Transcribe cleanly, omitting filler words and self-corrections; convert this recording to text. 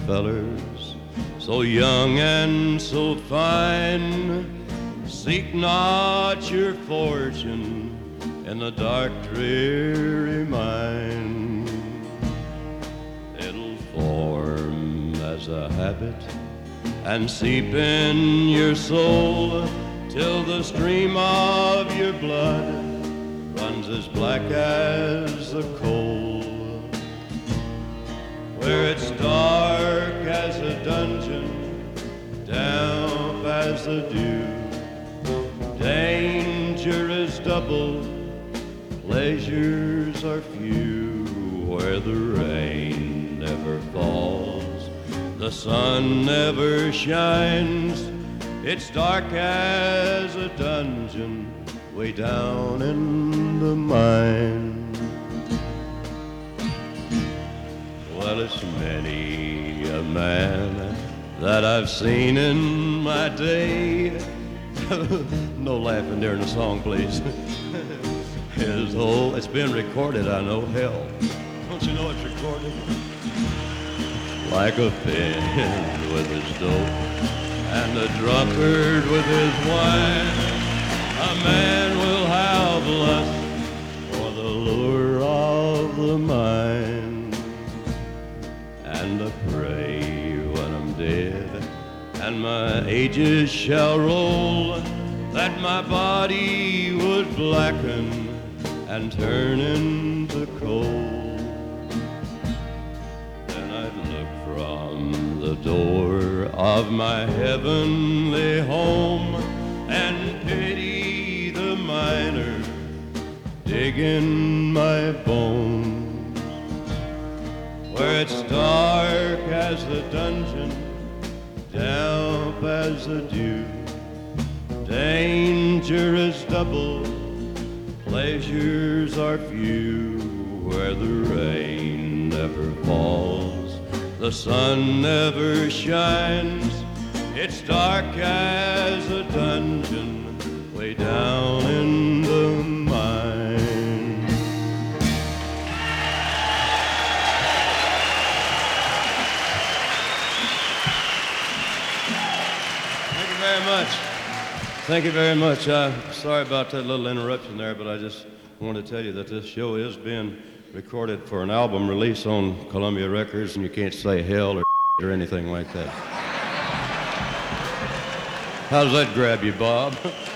fellers, so young and so fine, seek not your fortune in the dark, dreary mine. It'll form as a habit and seep in your soul till the stream of your blood runs as black as the coal. Where it's dark as a dungeon, damp as the dew, danger is double, pleasures are few. Where the rain never falls, the sun never shines, it's dark as a dungeon way down in the mine. Well, it's many a man that I've seen in my day. No laughing during the song, please. It's been recorded, I know. Hell, don't you know it's recorded? Like a fiend with his dope and a drunkard with his wine, a man will have lust for the lure of the mind. And I pray when I'm dead and my ages shall roll, that my body would blacken and turn into coal. Then I'd look from the door of my heavenly home and pity the miner digging my bones. Where it's dark as the dungeon, damp as the dew, danger is double, pleasures are few. Where the rain never falls, the sun never shines, it's dark as a dungeon way down in the mine. Thank you very much. Thank you very much. Sorry about that little interruption there, but I just wanted to tell you that this show is being recorded for an album release on Columbia Records, and you can't say hell or anything like that. How does that grab you, Bob?